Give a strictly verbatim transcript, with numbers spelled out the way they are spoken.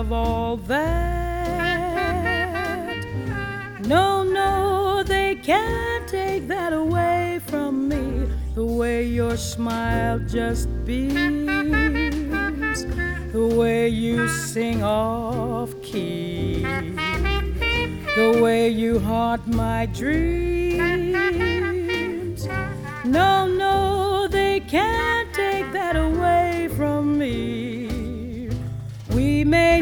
of all that. No, no, they can't take that away from me. The way your smile just beams, the way you sing off key, the way you haunt my dreams. No, no, they can't